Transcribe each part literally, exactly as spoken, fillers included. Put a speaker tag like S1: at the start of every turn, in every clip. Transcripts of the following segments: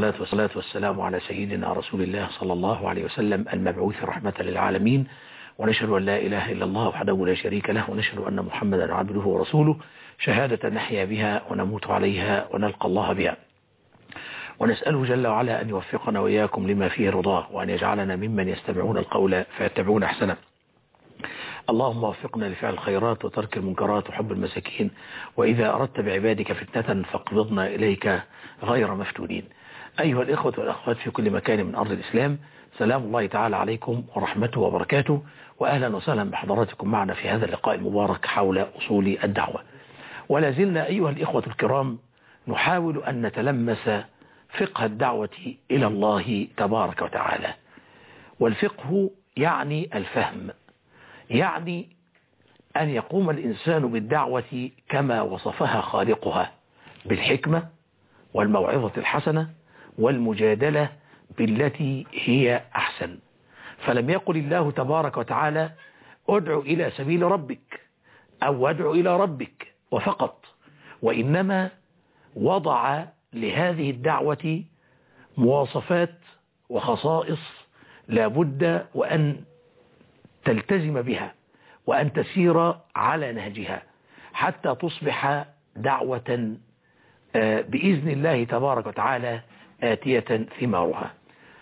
S1: والصلاة والصلاة والسلام على سيدنا رسول الله صلى الله عليه وسلم المبعوث رحمة للعالمين، ونشهد أن لا إله إلا الله وحده لا شريك له، ونشهد أن محمدا عبده ورسوله، شهادة نحيا بها ونموت عليها ونلقى الله بها. ونسأله جل وعلا أن يوفقنا وإياكم لما فيه رضاه، وأن يجعلنا ممن يستمعون القول فيتبعون أحسنه. اللهم وفقنا لفعل الخيرات وترك المنكرات وحب المساكين، وإذا أردت بعبادك فتنة فاقبضنا إليك غير مفتونين. أيها الإخوة والأخوات في كل مكان من أرض الإسلام، سلام الله تعالى عليكم ورحمته وبركاته، وأهلا وسهلا بحضراتكم معنا في هذا اللقاء المبارك حول أصول الدعوة. ولا زلنا أيها الإخوة الكرام نحاول أن نتلمس فقه الدعوة إلى الله تبارك وتعالى. والفقه يعني الفهم، يعني أن يقوم الإنسان بالدعوة كما وصفها خالقها، بالحكمة والموعظة الحسنة والمجادلة بالتي هي أحسن. فلم يقل الله تبارك وتعالى ادع إلى سبيل ربك أو ادع إلى ربك وفقط، وإنما وضع لهذه الدعوة مواصفات وخصائص لا بد وأن تلتزم بها وأن تسير على نهجها حتى تصبح دعوة بإذن الله تبارك وتعالى آتية ثمارها.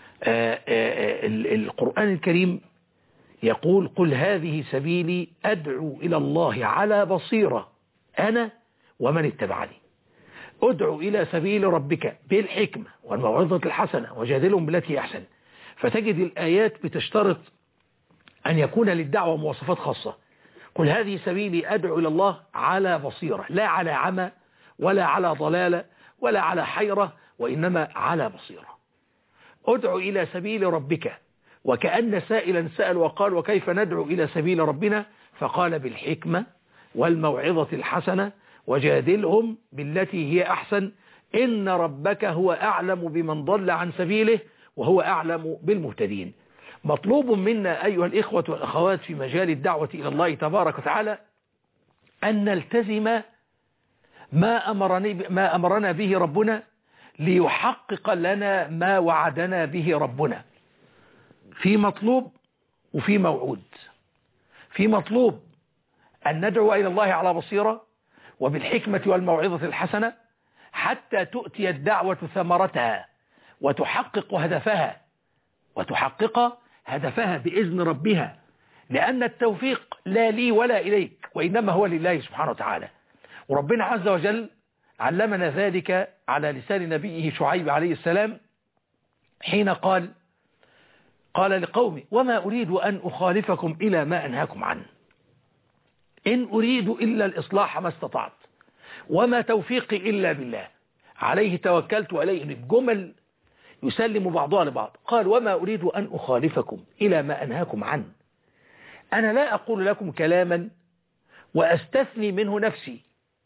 S1: القرآن الكريم يقول قل هذه سبيلي أدعو إلى الله على بصيرة أنا ومن اتبعني. أدعو إلى سبيل ربك بالحكمة والموعظة الحسنة وجادلهم بالتي أحسن. فتجد الآيات بتشترط أن يكون للدعوة مواصفات خاصة. قل هذه سبيلي أدعو إلى الله على بصيرة، لا على عمى ولا على ضلالة ولا على حيرة، وإنما على بصيرة. أدعو إلى سبيل ربك، وكأن سائلا سأل وقال وكيف ندعو إلى سبيل ربنا؟ فقال بالحكمة والموعظة الحسنة وجادلهم بالتي هي أحسن، إن ربك هو أعلم بمن ضل عن سبيله وهو أعلم بالمهتدين. مطلوب منا أيها الإخوة والأخوات في مجال الدعوة إلى الله تبارك وتعالى أن نلتزم ما أمرني ما أمرنا به ربنا ليحقق لنا ما وعدنا به ربنا، في مطلوب وفي موعود. في مطلوب أن ندعو إلى الله على بصيرة وبالحكمة والموعظة الحسنة حتى تؤتي الدعوة ثمرتها وتحقق هدفها وتحقق هدفها بإذن ربها، لأن التوفيق لا لي ولا إليك، وإنما هو لله سبحانه وتعالى. وربنا عز وجل علمنا ذلك على لسان نبيه شعيب عليه السلام حين قال قال لقومه وما أريد أن أخالفكم إلى ما أنهاكم عنه، إن أريد إلا الإصلاح ما استطعت وما توفيقي إلا بالله عليه توكلت وإليه أنيب. جمل يسلم بعضها لبعض. قال وما أريد أن أخالفكم إلى ما أنهاكم عنه، أنا لا أقول لكم كلاما وأستثني منه نفسي،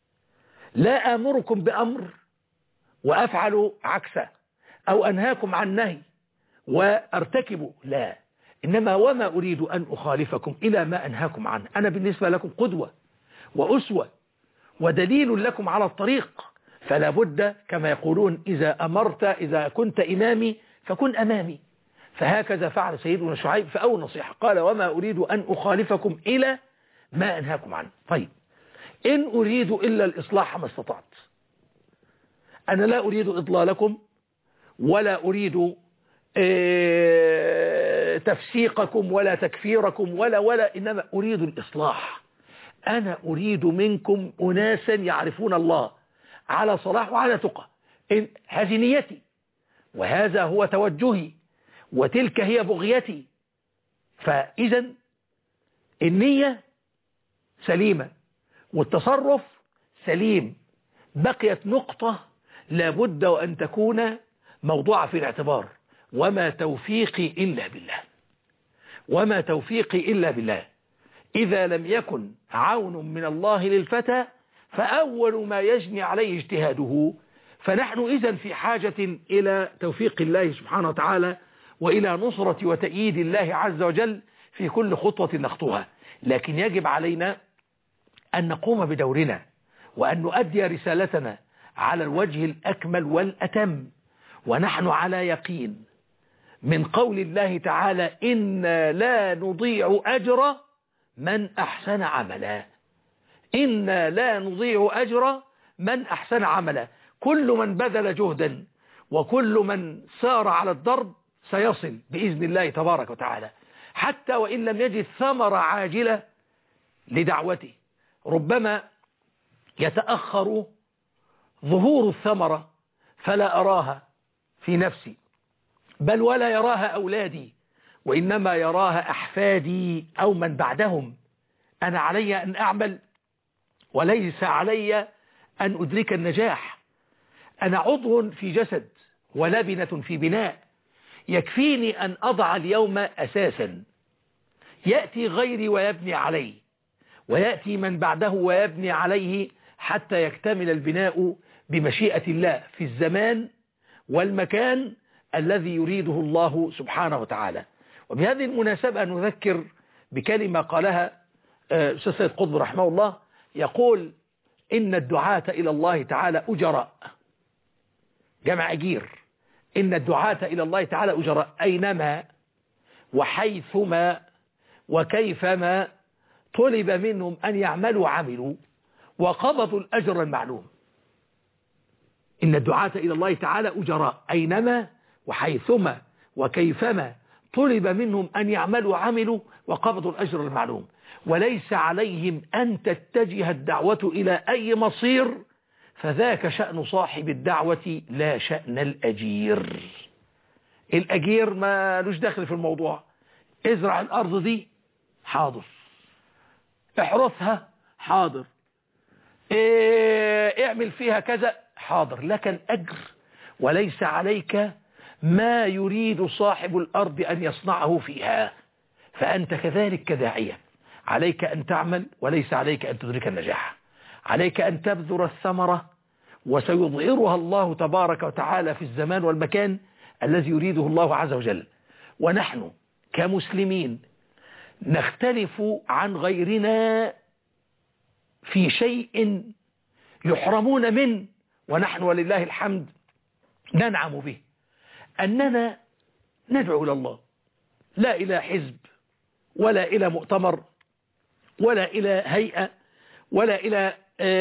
S1: لا آمركم بأمر وأفعل عكسه أو أنهاكم عن نهي وأرتكب، لا، إنما وما أريد أن أخالفكم إلى ما أنهاكم عنه. أنا بالنسبة لكم قدوة وأسوة ودليل لكم على الطريق، فلا بد كما يقولون إذا أمرت إذا كنت إمامي فكن أمامي. فهكذا فعل سيدنا شعيب في أول نصيحة، قال وما أريد أن أخالفكم إلى ما أنهاكم عنه. طيب، إن أريد إلا الإصلاح ما استطعت، أنا لا أريد إضلالكم ولا أريد تفسيقكم ولا تكفيركم ولا ولا إنما أريد الإصلاح. أنا أريد منكم أناسا يعرفون الله على صلاح وعلى تقى. إن هذه نيتي وهذا هو توجهي وتلك هي بغيتي. فإذا النية سليمة والتصرف سليم، بقيت نقطة لابد وأن تكون موضوعة في الاعتبار، وما توفيقي إلا بالله. وما توفيقي إلا بالله. إذا لم يكن عون من الله للفتى فأول ما يجني عليه اجتهاده. فنحن إذن في حاجة إلى توفيق الله سبحانه وتعالى وإلى نصرة وتأييد الله عز وجل في كل خطوة نخطوها. لكن يجب علينا أن نقوم بدورنا وأن نؤدي رسالتنا على الوجه الأكمل والأتم، ونحن على يقين من قول الله تعالى إنا لا نضيع أجر من أحسن عملا. إنا لا نضيع أجر من أحسن عملا. كل من بذل جهدا وكل من سار على الضرب سيصل بإذن الله تبارك وتعالى، حتى وإن لم يجد ثمرة عاجلة لدعوته. ربما يتأخر ظهور الثمرة فلا أراها في نفسي، بل ولا يراها أولادي، وإنما يراها أحفادي أو من بعدهم. أنا علي أن أعمل وليس علي أن أدرك النجاح. أنا عضو في جسد ولبنة في بناء، يكفيني أن أضع اليوم أساسا، يأتي غيري ويبني عليه، ويأتي من بعده ويبني عليه، حتى يكتمل البناء بمشيئة الله في الزمان والمكان الذي يريده الله سبحانه وتعالى. وبهذه المناسبة نذكر بكلمة قالها أستاذ سيد قطب رحمه الله، يقول إن الدعاة إلى الله تعالى أجراء، جمع أجير. إن الدعاة إلى الله تعالى أجراء أينما وحيثما وكيفما طلب منهم أن يعملوا عملوا وقبضوا الأجر المعلوم. إن الدعاة إلى الله تعالى أجراء أينما وحيثما وكيفما طلب منهم أن يعملوا عملوا وقبضوا الأجر المعلوم، وليس عليهم أن تتجه الدعوة إلى أي مصير، فذاك شأن صاحب الدعوة لا شأن الأجير. الأجير ما لوش دخل في الموضوع. ازرع الأرض دي، حاضر. احرثها، حاضر. ايه اعمل فيها كذا، حاضر. لك الأجر وليس عليك ما يريد صاحب الأرض أن يصنعه فيها. فأنت كذلك كداعية، عليك أن تعمل وليس عليك أن تدرك النجاح. عليك أن تبذر الثمرة وسيظهرها الله تبارك وتعالى في الزمان والمكان الذي يريده الله عز وجل. ونحن كمسلمين نختلف عن غيرنا في شيء يحرمون منه ونحن ولله الحمد ننعم به، أننا ندعو إلى الله، لا إلى حزب ولا إلى مؤتمر ولا إلى هيئة ولا إلى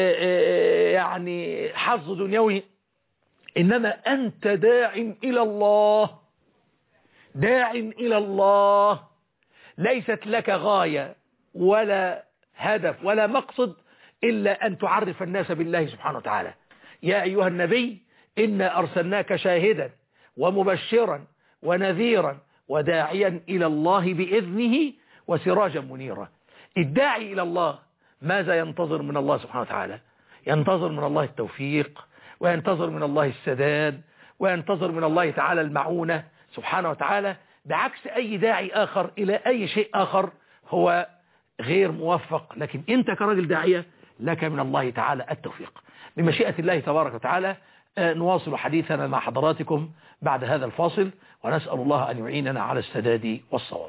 S1: يعني حظ دنيوي، إنما أنت داع إلى الله، داع إلى الله. ليست لك غاية ولا هدف ولا مقصد إلا أن تعرف الناس بالله سبحانه وتعالى. يا أيها النبي إنا أرسلناك شاهدا ومبشرا ونذيرا وداعيا إلى الله بإذنه وسراجا منيرا. الداعي إلى الله ماذا ينتظر من الله سبحانه وتعالى؟ ينتظر من الله التوفيق، وينتظر من الله السداد، وينتظر من الله تعالى المعونة سبحانه وتعالى، بعكس أي داعي آخر إلى أي شيء آخر هو غير موفق. لكن أنت كرجل داعية لك من الله تعالى التوفيق. بمشيئة الله تبارك وتعالى نواصل حديثنا مع حضراتكم بعد هذا الفاصل، ونسأل الله أن يعيننا على السداد والصواب.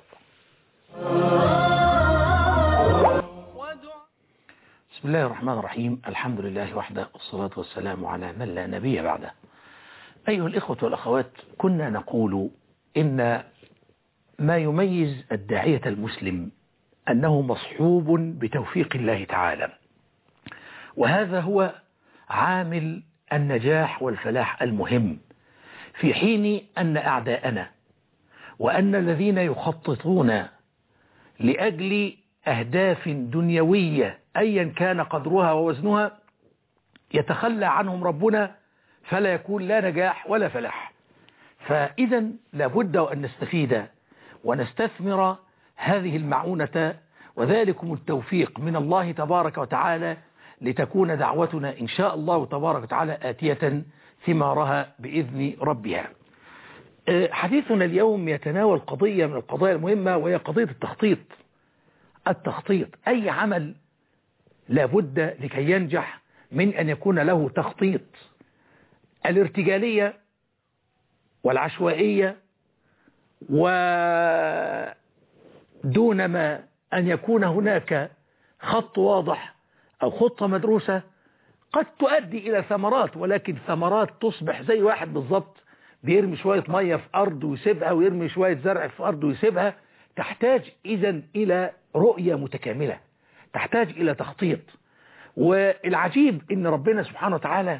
S1: بسم الله الرحمن الرحيم. الحمد لله وحده، والصلاة والسلام على من لا نبي بعده. أيها الإخوة والأخوات، كنا نقول إن ما يميز الداعية المسلم أنه مصحوب بتوفيق الله تعالى، وهذا هو عامل النجاح والفلاح المهم، في حين أن أعداءنا وأن الذين يخططون لأجل أهداف دنيوية أيا كان قدرها ووزنها يتخلى عنهم ربنا، فلا يكون لا نجاح ولا فلاح. فإذا لابد أن نستفيد ونستثمر هذه المعونة وذلكم التوفيق من الله تبارك وتعالى، لتكون دعوتنا إن شاء الله تبارك وتعالى آتية ثمارها بإذن ربها. حديثنا اليوم يتناول قضية من القضايا المهمة، وهي قضية التخطيط. التخطيط، أي عمل لابد لكي ينجح من أن يكون له تخطيط. الارتجالية والعشوائية ودون ما أن يكون هناك خط واضح أو خطة مدروسة قد تؤدي إلى ثمرات، ولكن ثمرات تصبح زي واحد بالضبط بيرمي شوية مية في أرض ويسيبها، ويرمي شوية زرع في أرض ويسيبها. تحتاج إذن إلى رؤية متكاملة، تحتاج إلى تخطيط. والعجيب إن ربنا سبحانه وتعالى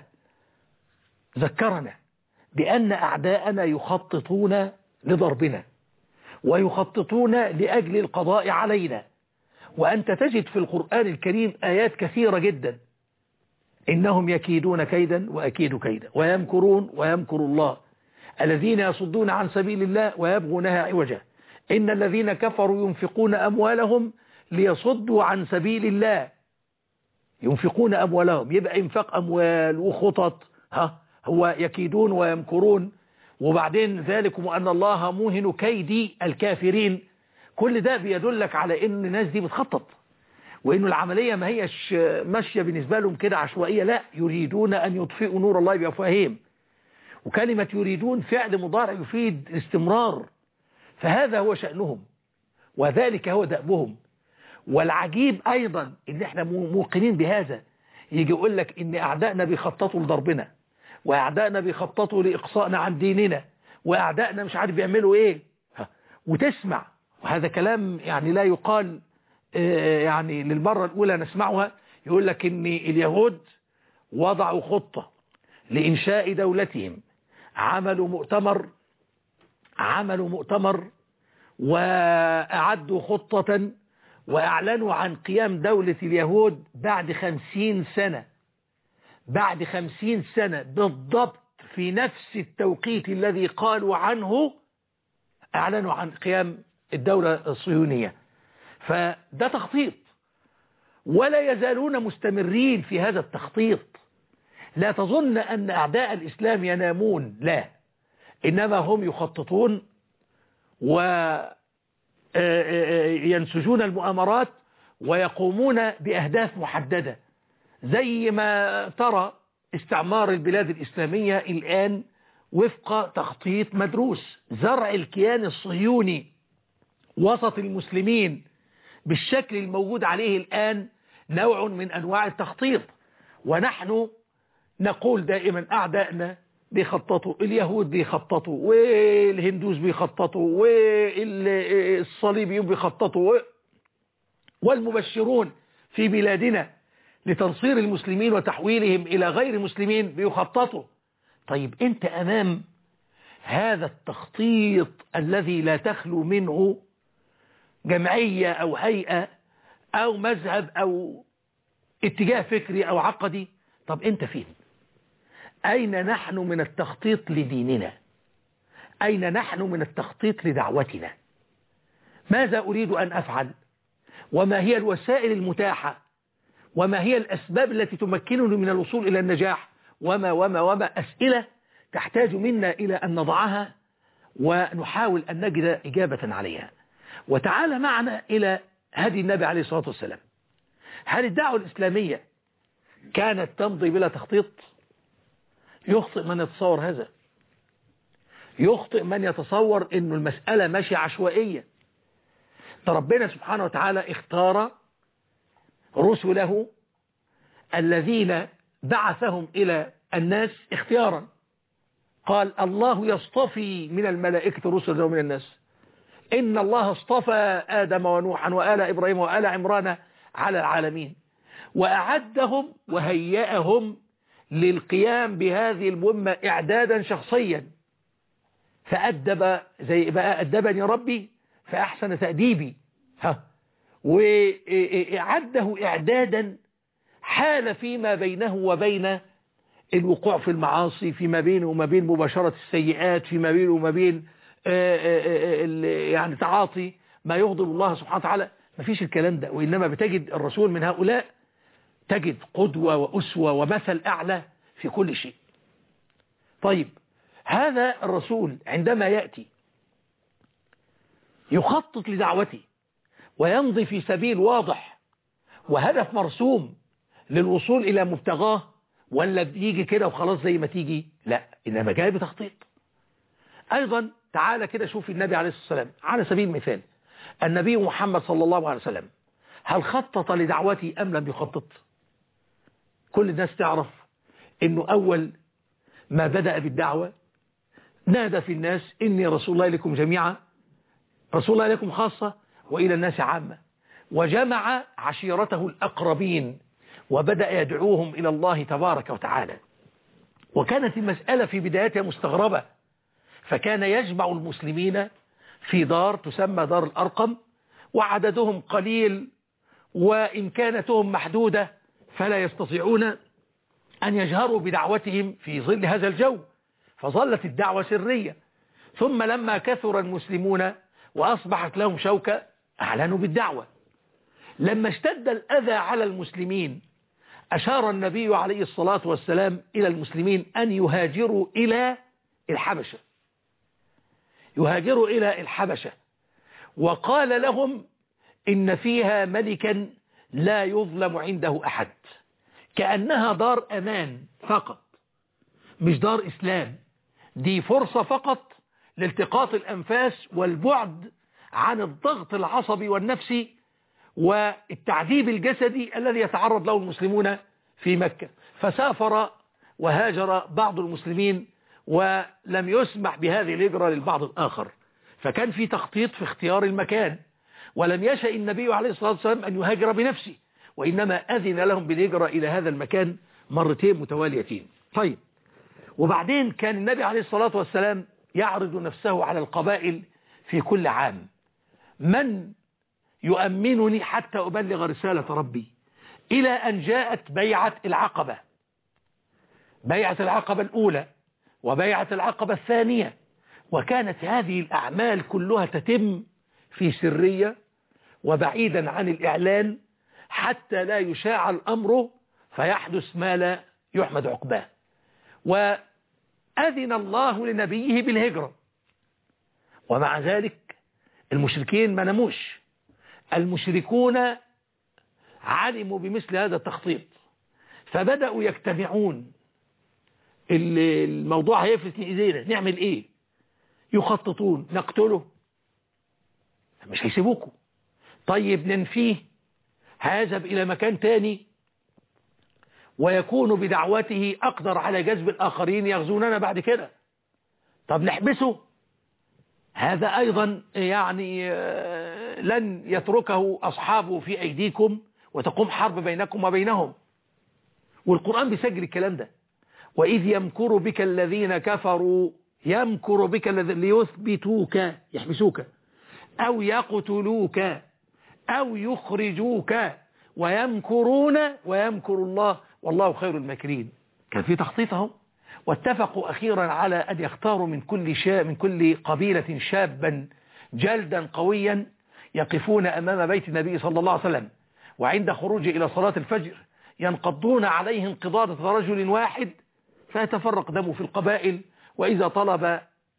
S1: ذكرنا بأن أعداءنا يخططون لضربنا ويخططون لأجل القضاء علينا. وأنت تجد في القرآن الكريم آيات كثيرة جدا: إنهم يكيدون كيدا وأكيد كيدا ويمكرون ويمكر الله، الذين يصدون عن سبيل الله ويبغونها عوجا، إن الذين كفروا ينفقون أموالهم ليصدوا عن سبيل الله. ينفقون أموالهم، يبقى إنفاق أموال وخطط. ها هو يكيدون ويمكرون، وبعدين ذلكم أن الله موهن كيد الكافرين. كل ده بيدلك على إن الناس دي بتخطط، وإنه العملية ما هيش ماشية بالنسبة لهم كده عشوائية، لا، يريدون أن يطفئوا نور الله بأفواههم. وكلمة يريدون فعل مضارع يفيد استمرار، فهذا هو شأنهم وذلك هو دأبهم. والعجيب أيضا إن احنا موقنين بهذا. يجي يقول لك إن أعدائنا بيخططوا لضربنا، وأعدائنا بيخططوا لإقصائنا عن ديننا، وأعدائنا مش عارف بيعملوا إيه، وتسمع. وهذا كلام يعني لا يقال يعني للمرة الأولى نسمعها. يقول لك إن اليهود وضعوا خطة لإنشاء دولتهم، عملوا مؤتمر عملوا مؤتمر وأعدوا خطة وأعلنوا عن قيام دولة اليهود بعد خمسين سنة بعد خمسين سنة بالضبط، في نفس التوقيت الذي قالوا عنه أعلنوا عن قيام الدولة الصهيونية. فده تخطيط، ولا يزالون مستمرين في هذا التخطيط. لا تظن أن أعداء الإسلام ينامون، لا، إنما هم يخططون وينسجون المؤامرات ويقومون بأهداف محددة، زي ما ترى استعمار البلاد الإسلامية الآن وفق تخطيط مدروس. زرع الكيان الصهيوني وسط المسلمين بالشكل الموجود عليه الآن نوع من أنواع التخطيط. ونحن نقول دائما أعدائنا بيخططوا، اليهود بيخططوا، والهندوس بيخططوا، والصليبيون بيخططوا، والمبشرون في بلادنا لتنصير المسلمين وتحويلهم إلى غير مسلمين بيخططوا. طيب أنت أمام هذا التخطيط الذي لا تخلو منه جمعية أو هيئة أو مذهب أو اتجاه فكري أو عقدي، طب أنت فين؟ أين نحن من التخطيط لديننا؟ أين نحن من التخطيط لدعوتنا؟ ماذا أريد أن أفعل؟ وما هي الوسائل المتاحة؟ وما هي الأسباب التي تمكنني من الوصول إلى النجاح؟ وما وما وما أسئلة تحتاج منا إلى أن نضعها ونحاول أن نجد إجابة عليها. وتعالى معنا إلى هدي النبي عليه الصلاة والسلام. هل الدعوة الإسلامية كانت تمضي بلا تخطيط؟ يخطئ من يتصور هذا، يخطئ من يتصور أن المسألة ماشية عشوائية. ربنا سبحانه وتعالى اختار رسله الذين بعثهم إلى الناس اختيارا. قال الله يصطفي من الملائكة رسلا ومن الناس، إن الله اصطفى آدم ونوحا وآل إبراهيم وآل عمران على العالمين، وأعدهم وهيئهم للقيام بهذه المهمة إعدادا شخصيا. فأدب زي بقى أدبني ربي فأحسن تأديبي، ها، وأعده إعدادا حال فيما بينه وبين الوقوع في المعاصي، فيما بينه وما بين مباشرة السيئات، فيما بينه وما بين يعني تعاطي ما يغضب الله سبحانه وتعالى. ما فيش الكلام ده، وإنما بتجد الرسول من هؤلاء تجد قدوة وأسوة ومثل أعلى في كل شيء. طيب هذا الرسول عندما يأتي يخطط لدعوته ويمضي في سبيل واضح وهدف مرسوم للوصول إلى مبتغاه، ولا بيجي كده وخلاص زي ما تيجي؟ لا، إنما جاي بتخطيط. أيضا تعالى كده شوف النبي عليه الصلاة والسلام على سبيل المثال. النبي محمد صلى الله عليه وسلم هل خطط لدعوته أم لم يخطط؟ كل الناس تعرف أنه أول ما بدأ بالدعوة نادى في الناس إني رسول الله إليكم جميعا، رسول الله إليكم خاصة وإلى الناس عامة، وجمع عشيرته الأقربين وبدأ يدعوهم إلى الله تبارك وتعالى. وكانت المسألة في بدايتها مستغربة، فكان يجمع المسلمين في دار تسمى دار الأرقم، وعددهم قليل وإمكانتهم محدودة، فلا يستطيعون أن يجهروا بدعوتهم في ظل هذا الجو، فظلت الدعوة سرية. ثم لما كثر المسلمون وأصبحت لهم شوكة أعلنوا بالدعوة. لما اشتد الأذى على المسلمين أشار النبي عليه الصلاة والسلام إلى المسلمين أن يهاجروا إلى الحبشة، يهاجروا إلى الحبشة، وقال لهم إن فيها ملكا لا يظلم عنده أحد، كأنها دار أمان فقط، مش دار إسلام، دي فرصة فقط لالتقاط الأنفاس والبعد عن الضغط العصبي والنفسي والتعذيب الجسدي الذي يتعرض له المسلمون في مكة. فسافر وهاجر بعض المسلمين ولم يسمح بهذه الهجرة للبعض الآخر، فكان في تخطيط في اختيار المكان، ولم يشأ النبي عليه الصلاة والسلام أن يهاجر بنفسه، وإنما أذن لهم بالهجرة إلى هذا المكان مرتين متواليتين. طيب، وبعدين كان النبي عليه الصلاة والسلام يعرض نفسه على القبائل في كل عام: من يؤمنني حتى أبلغ رسالة ربي؟ إلى أن جاءت بيعة العقبة، بيعة العقبة الأولى وبيعة العقبة الثانية، وكانت هذه الأعمال كلها تتم في سرية وبعيدا عن الإعلان حتى لا يشاع الأمر فيحدث ما لا يحمد عقباه. وأذن الله لنبيه بالهجرة، ومع ذلك المشركين ما نموش، المشركون علموا بمثل هذا التخطيط فبدأوا يجتمعون، الموضوع هيفلت من ايدينا، نعمل ايه؟ يخططون: نقتله، مش هيسيبوكم، طيب ننفيه، هيذهب الى مكان تاني ويكون بدعوته اقدر على جذب الاخرين يغزوننا بعد كده، طب نحبسه، هذا ايضا يعني لن يتركه اصحابه في ايديكم وتقوم حرب بينكم وبينهم. والقرآن بيسجل الكلام ده: وإذ يمكر بك الذين كفروا، يمكر بك الذين ليثبتوك، يحبسوك، أو يقتلوك أو يخرجوك، ويمكرون ويمكر الله والله خير الماكرين. كان في تخطيطهم، واتفقوا أخيرا على أن يختاروا من كل شا من كل قبيلة شابا جلدا قويا يقفون أمام بيت النبي صلى الله عليه وسلم، وعند خروجه إلى صلاة الفجر ينقضون عليه انقضاضة رجل واحد فيتفرق دمه في القبائل. وإذا طلب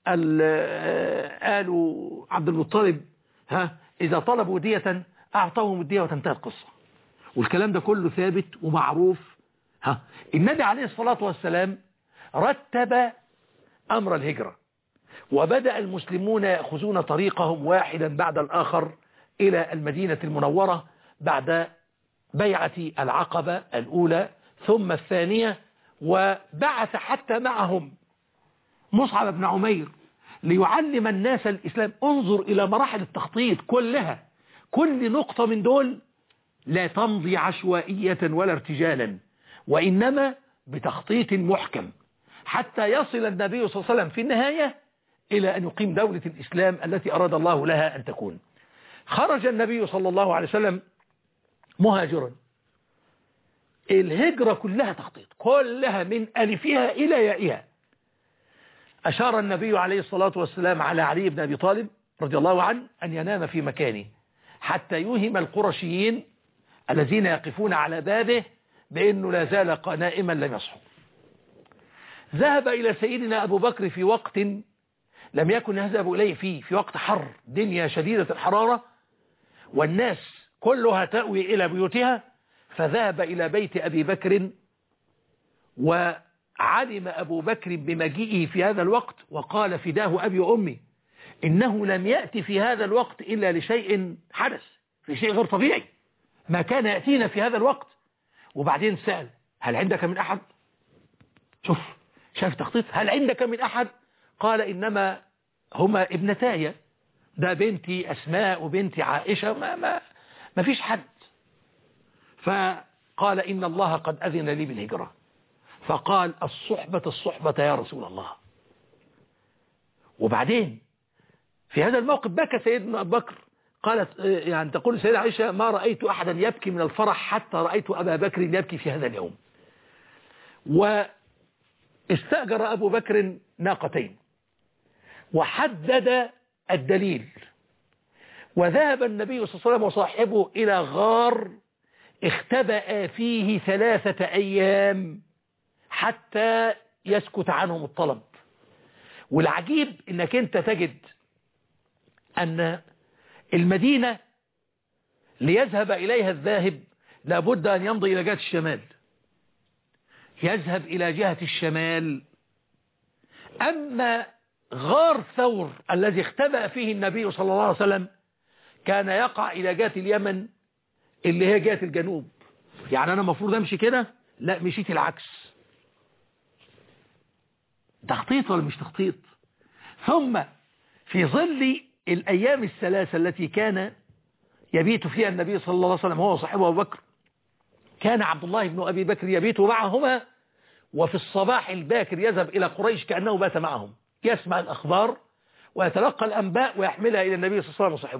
S1: آل عبد المطلب ها إذا طلبوا دية أعطوهم الدية وتنتهي القصة. والكلام ده كله ثابت ومعروف. ها النبي عليه الصلاة والسلام رتب أمر الهجرة، وبدأ المسلمون يأخذون طريقهم واحدا بعد الآخر إلى المدينة المنورة بعد بيعة العقبة الأولى ثم الثانية، وبعث حتى معهم مصعب بن عمير ليعلم الناس الإسلام. انظر إلى مراحل التخطيط كلها، كل نقطة من دول لا تمضي عشوائية ولا ارتجالا، وإنما بتخطيط محكم حتى يصل النبي صلى الله عليه وسلم في النهاية إلى أن يقيم دولة الإسلام التي أراد الله لها أن تكون. خرج النبي صلى الله عليه وسلم مهاجرا، الهجرة كلها تخطيط، كلها من ألفها إلى يائها. أشار النبي عليه الصلاة والسلام على علي بن أبي طالب رضي الله عنه أن ينام في مكانه حتى يوهم القرشيين الذين يقفون على بابه بأنه لا زال نائما لم يصحوا. ذهب إلى سيدنا أبو بكر في وقت لم يكن يذهب إليه فيه، في وقت حر، دنيا شديدة الحرارة والناس كلها تأوي إلى بيوتها، فذهب إلى بيت أبي بكر، وعلم أبو بكر بمجيئه في هذا الوقت وقال: فداه أبي وأمي، إنه لم يأتي في هذا الوقت إلا لشيء حدث، في شيء غير طبيعي ما كان يأتينا في هذا الوقت. وبعدين سأل: هل عندك من أحد؟ شوف، شاف تخطيط، هل عندك من أحد؟ قال إنما هما ابنتاي، ده بنتي أسماء وبنتي عائشة، ما, ما, ما فيش حد. فقال إن الله قد أذن لي بالهجرة. فقال الصحبة الصحبة يا رسول الله. وبعدين في هذا الموقف بكى سيدنا أبو بكر. قالت يعني تقول سيدة عائشة ما رأيت أحدا يبكي من الفرح حتى رأيت أبا بكر يبكي في هذا اليوم. واستأجر أبو بكر ناقتين وحدد الدليل، وذهب النبي صلى الله عليه وسلم وصاحبه إلى غار اختبأ فيه ثلاثة أيام حتى يسكت عنهم الطلب. والعجيب انك انت تجد ان المدينة ليذهب اليها الذاهب لابد ان يمضي الى جهة الشمال، يذهب الى جهة الشمال. اما غار ثور الذي اختبأ فيه النبي صلى الله عليه وسلم كان يقع الى جهة اليمن اللي هي جهة الجنوب. يعني انا المفروض امشي كده، لا مشيت العكس. تخطيط ولا مش تخطيط؟ ثم في ظل الأيام الثلاثة التي كان يبيت فيها النبي صلى الله عليه وسلم هو وصاحبه أبو بكر، كان عبد الله بن أبي بكر يبيت معهما، وفي الصباح الباكر يذهب إلى قريش كأنه بات معهم، يسمع الأخبار ويتلقى الأنباء ويحملها إلى النبي صلى الله عليه وسلم وصاحبه.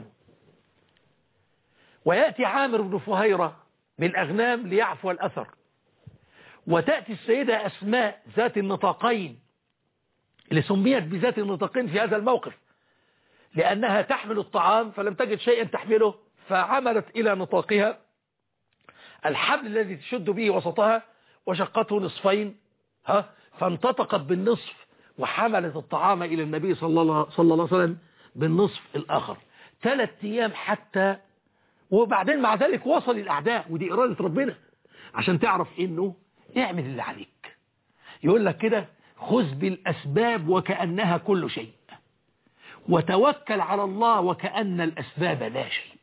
S1: ويأتي عامر بن فهيرة بالأغنام ليعفو الأثر، وتأتي السيدة أسماء ذات النطاقين اللي سميت بذات النطاقين في هذا الموقف لأنها تحمل الطعام فلم تجد شيئا تحمله، فعملت إلى نطاقها الحبل الذي تشد به وسطها وشقته نصفين، ها فانتطقت بالنصف وحملت الطعام إلى النبي صلى الله, صلى الله عليه وسلم بالنصف الآخر. ثلاث أيام حتى، وبعدين مع ذلك وصل الأعداء، ودي إرادة ربنا عشان تعرف إنه اعمل اللي عليك. يقول لك كده خذ بالأسباب وكأنها كل شيء، وتوكل على الله وكأن الأسباب لا شيء.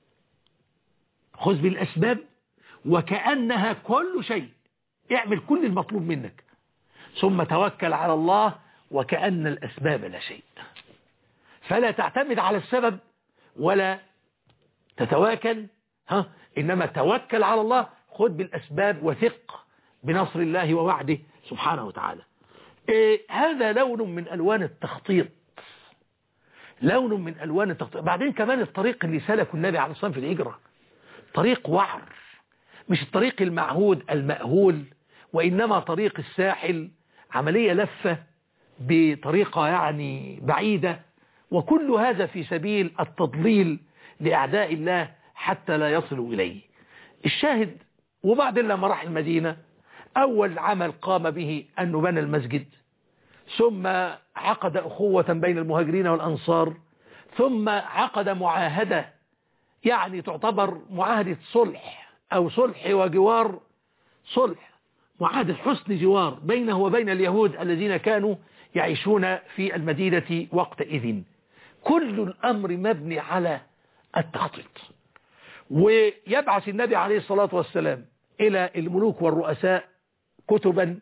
S1: خذ بالأسباب وكأنها كل شيء، اعمل كل المطلوب منك، ثم توكل على الله وكأن الأسباب لا شيء. فلا تعتمد على السبب ولا تتواكل، ها إنما توكل على الله، خذ بالأسباب وثق بنصر الله ووعده سبحانه وتعالى. إيه هذا لون من ألوان التخطيط، لون من ألوان التخطيط. بعدين كمان الطريق اللي سلكه النبي عليه الصلاة والسلام في الهجرة طريق وعر، مش الطريق المعهود المأهول، وإنما طريق الساحل، عملية لفة بطريقة يعني بعيدة، وكل هذا في سبيل التضليل لأعداء الله حتى لا يصلوا إليه. الشاهد وبعدين لما راح المدينة أول عمل قام به أنه بنى المسجد، ثم عقد أخوة بين المهاجرين والأنصار، ثم عقد معاهدة يعني تعتبر معاهدة صلح أو صلح وجوار، صلح معاهدة حسن جوار بينه وبين اليهود الذين كانوا يعيشون في المدينة وقتئذ. كل الأمر مبني على التخطيط. ويبعث النبي عليه الصلاة والسلام إلى الملوك والرؤساء كتبا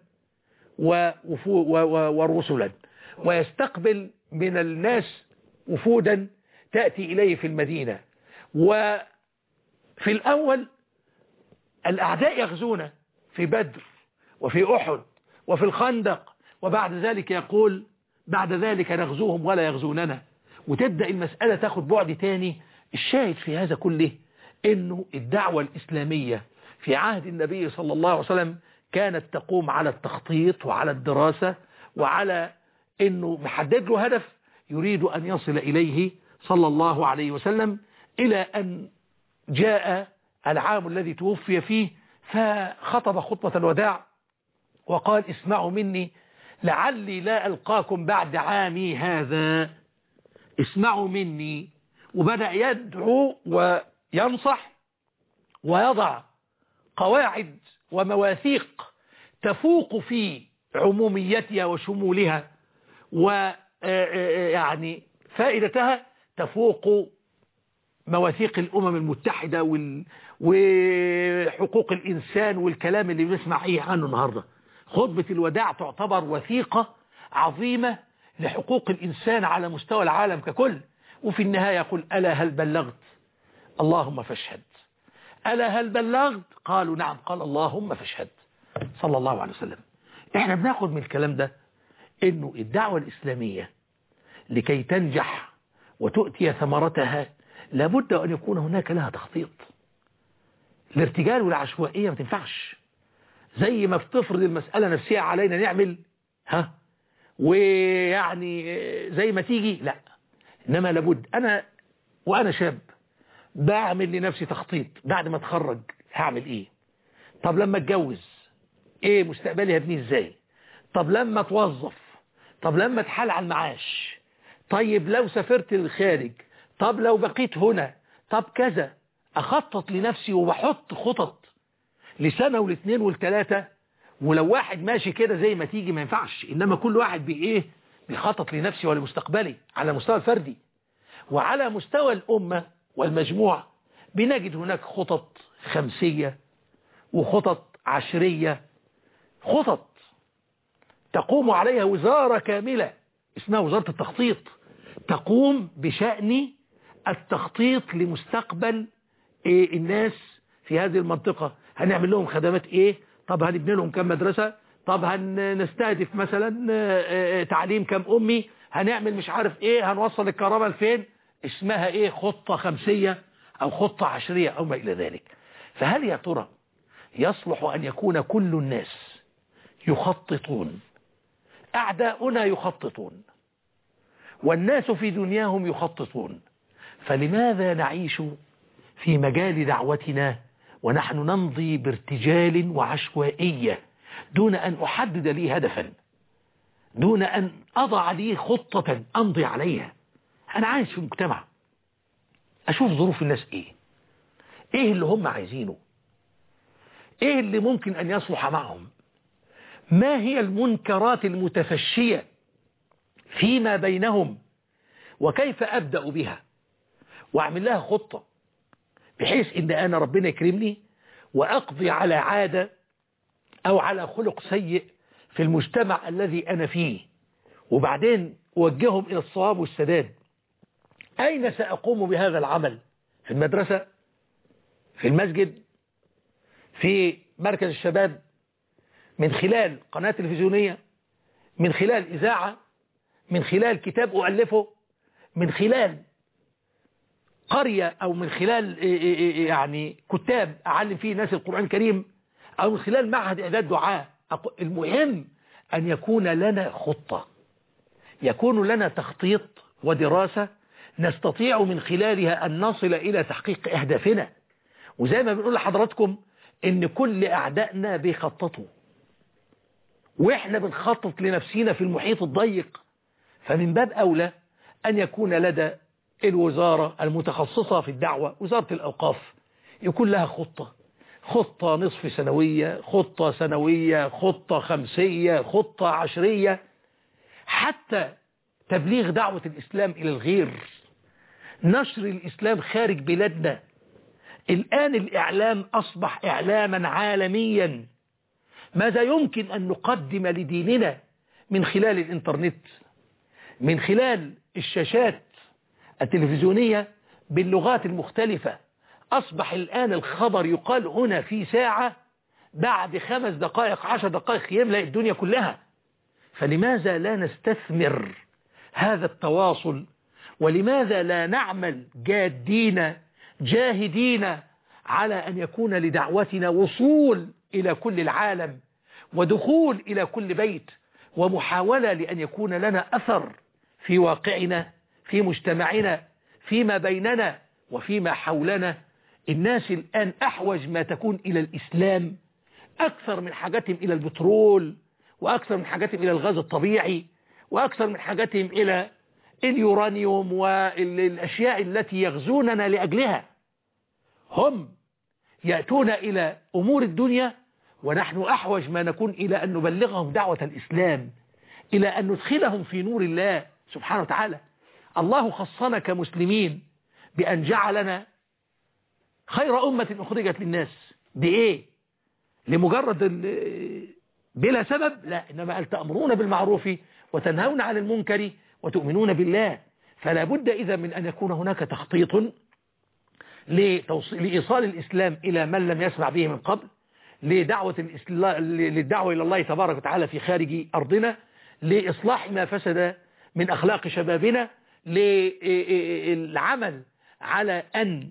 S1: ورسلا، ويستقبل من الناس وفودا تأتي إليه في المدينة. وفي الأول الأعداء يغزون في بدر وفي أحد وفي الخندق، وبعد ذلك يقول بعد ذلك نغزوهم ولا يغزوننا، وتبدأ المسألة تاخد بعد تاني. الشاهد في هذا كله إنه الدعوة الإسلامية في عهد النبي صلى الله عليه وسلم كانت تقوم على التخطيط وعلى الدراسة وعلى إنه محدد له هدف يريد أن يصل إليه صلى الله عليه وسلم، إلى أن جاء العام الذي توفي فيه فخطب خطبة الوداع وقال اسمعوا مني لعلي لا ألقاكم بعد عامي هذا، اسمعوا مني. وبدأ يدعو وينصح ويضع قواعد ومواثيق تفوق في عموميتها وشمولها، ويعني فائدتها تفوق مواثيق الأمم المتحدة وحقوق الإنسان والكلام اللي بنسمع إيه عنه النهاردة. خطبة الوداع تعتبر وثيقة عظيمة لحقوق الإنسان على مستوى العالم ككل. وفي النهاية يقول ألا هل بلغت؟ اللهم فاشهد. ألا هل بلغت؟ قالوا نعم. قال اللهم فاشهد صلى الله عليه وسلم. احنا بناخد من الكلام ده انه الدعوة الإسلامية لكي تنجح وتؤتي ثمرتها لابد أن يكون هناك لها تخطيط. الارتجال والعشوائية ما تنفعش. زي ما بتفرض المسألة نفسها علينا نعمل ها ويعني زي ما تيجي، لا، إنما لابد. أنا وأنا شاب بعمل لنفسي تخطيط. بعد ما اتخرج هعمل إيه؟ طب لما اتجوز إيه مستقبلي هبنيه إزاي؟ طب لما اتوظف؟ طب لما اتحال على المعاش؟ طيب لو سافرت للخارج؟ طب لو بقيت هنا؟ طب كذا. أخطط لنفسي وبحط خطط لسنة والاثنين والثلاثة. ولو واحد ماشي كده زي ما تيجي ما ينفعش، إنما كل واحد بإيه بيخطط لنفسي ولمستقبلي على مستوى الفردي. وعلى مستوى الأمة والمجموع بنجد هناك خطط خمسية وخطط عشرية، خطط تقوم عليها وزارة كاملة اسمها وزارة التخطيط، تقوم بشأن التخطيط لمستقبل إيه الناس في هذه المنطقة. هنعمل لهم خدمات ايه؟ طب هنبني لهم كم مدرسة؟ طب هنستهدف مثلا تعليم كم أمي؟ هنعمل مش عارف ايه؟ هنوصل الكهرباء لفين؟ اسمها ايه؟ خطة خمسية او خطة عشرية او ما الى ذلك. فهل يا ترى يصلح ان يكون كل الناس يخططون؟ اعداؤنا يخططون والناس في دنياهم يخططون، فلماذا نعيش في مجال دعوتنا ونحن نمضي بارتجال وعشوائية دون أن أحدد لي هدفا، دون أن أضع لي خطة أمضي عليها؟ أنا عايش في مجتمع أشوف ظروف الناس إيه، إيه اللي هم عايزينه، إيه اللي ممكن أن يصلح معهم، ما هي المنكرات المتفشية فيما بينهم، وكيف أبدأ بها وأعمل لها خطة بحيث إن أنا ربنا يكرمني وأقضي على عادة أو على خلق سيء في المجتمع الذي أنا فيه، وبعدين أوجههم إلى الصواب والسداد. أين سأقوم بهذا العمل؟ في المدرسة؟ في المسجد؟ في مركز الشباب؟ من خلال قناة تلفزيونية؟ من خلال إذاعة؟ من خلال كتاب أؤلفه؟ من خلال قرية أو من خلال يعني كتاب أعلم فيه ناس القرآن الكريم، أو من خلال معهد إعداد دعاء؟ المهم أن يكون لنا خطة، يكون لنا تخطيط ودراسة نستطيع من خلالها أن نصل إلى تحقيق أهدافنا. وزي ما بنقول لحضراتكم إن كل أعدائنا بيخططوا وإحنا بنخطط لنفسنا في المحيط الضيق، فمن باب أولى أن يكون لدى الوزارة المتخصصة في الدعوة وزارة الأوقاف يكون لها خطة، خطة نصف سنوية، خطة سنوية، خطة خمسية، خطة عشرية، حتى تبليغ دعوة الإسلام إلى الغير، نشر الإسلام خارج بلادنا. الآن الإعلام أصبح إعلاما عالميا. ماذا يمكن أن نقدم لديننا من خلال الإنترنت، من خلال الشاشات التلفزيونية باللغات المختلفة؟ أصبح الآن الخبر يقال هنا في ساعة، بعد خمس دقائق عشر دقائق يملأ الدنيا كلها. فلماذا لا نستثمر هذا التواصل؟ ولماذا لا نعمل جادين جاهدين على أن يكون لدعوتنا وصول إلى كل العالم ودخول إلى كل بيت، ومحاولة لأن يكون لنا أثر في واقعنا، في مجتمعنا، فيما بيننا وفيما حولنا. الناس الآن أحوج ما تكون إلى الإسلام أكثر من حاجتهم إلى البترول، وأكثر من حاجتهم إلى الغاز الطبيعي، وأكثر من حاجتهم إلى اليورانيوم والأشياء التي يغزوننا لأجلها. هم يأتون إلى أمور الدنيا، ونحن أحوج ما نكون إلى أن نبلغهم دعوة الإسلام، إلى أن ندخلهم في نور الله سبحانه وتعالى. الله خصنا كمسلمين بأن جعلنا خير أمة أخرجت للناس. بإيه؟ لمجرد بلا سبب؟ لا، إنما قال تأمرون بالمعروف وتنهون عن المنكر وتؤمنون بالله. فلا بد إذا من أن يكون هناك تخطيط لإيصال الإسلام إلى من لم يسمع به من قبل، لدعوة للدعوة إلى الله تبارك وتعالى في خارج أرضنا، لإصلاح ما فسد من أخلاق شبابنا، للعمل على أن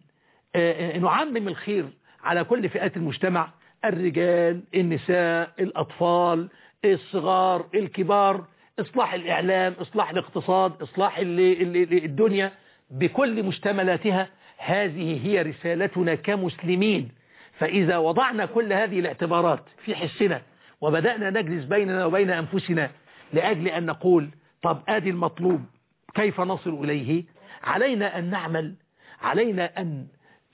S1: نعمم الخير على كل فئات المجتمع، الرجال، النساء، الأطفال، الصغار، الكبار، إصلاح الإعلام، إصلاح الاقتصاد، إصلاح الدنيا بكل مشتملاتها. هذه هي رسالتنا كمسلمين. فإذا وضعنا كل هذه الاعتبارات في حسنا وبدأنا نجلس بيننا وبين أنفسنا لأجل أن نقول طب آدي المطلوب كيف نصل إليه، علينا أن نعمل، علينا أن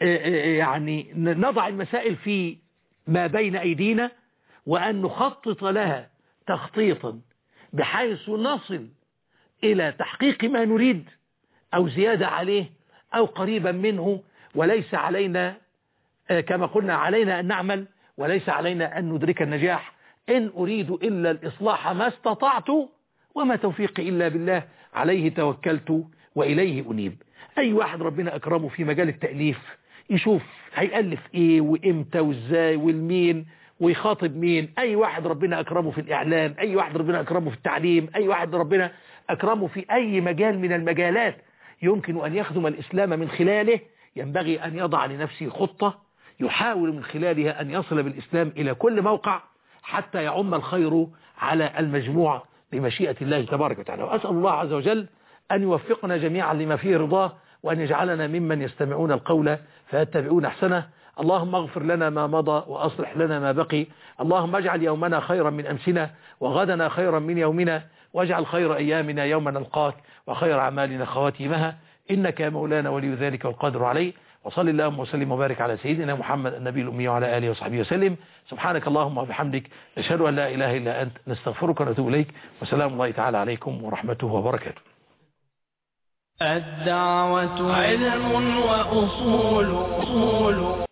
S1: يعني نضع المسائل في ما بين أيدينا وأن نخطط لها تخطيطا بحيث نصل إلى تحقيق ما نريد أو زيادة عليه أو قريبا منه. وليس علينا كما قلنا علينا أن نعمل وليس علينا أن ندرك النجاح. إن أريد إلا الإصلاح ما استطعت وما توفيقي إلا بالله، عليه توكلت وإليه أنيب. أي واحد ربنا أكرمه في مجال التأليف يشوف هيألف إيه وإمتى وإزاي والمين ويخاطب مين. أي واحد ربنا أكرمه في الإعلام، أي واحد ربنا أكرمه في التعليم، أي واحد ربنا أكرمه في أي مجال من المجالات يمكن أن يخدم الإسلام من خلاله، ينبغي أن يضع لنفسه خطة يحاول من خلالها أن يصل بالإسلام إلى كل موقع حتى يعم الخير على المجموع بمشيئة الله تبارك وتعالى. وأسأل الله عز وجل أن يوفقنا جميعا لما فيه رضاه، وأن يجعلنا ممن يستمعون القول فيتبعون أحسنه. اللهم اغفر لنا ما مضى وأصلح لنا ما بقي. اللهم اجعل يومنا خيرا من أمسنا وغدنا خيرا من يومنا، واجعل خير أيامنا يوم نلقاك وخير أعمالنا خواتيمها، إنك يا مولانا ولي ذلك والقادر عليه. وصل اللهم وسلم وبارك على سيدنا محمد النبي الأمي وعلى آله وصحبه وسلم. سبحانك اللهم وبحمدك، نشهد أن لا إله إلا أنت، نستغفرك ونتوب إليك، وسلام الله تعالى عليكم ورحمته وبركاته.
S2: الدعوة علم وأصول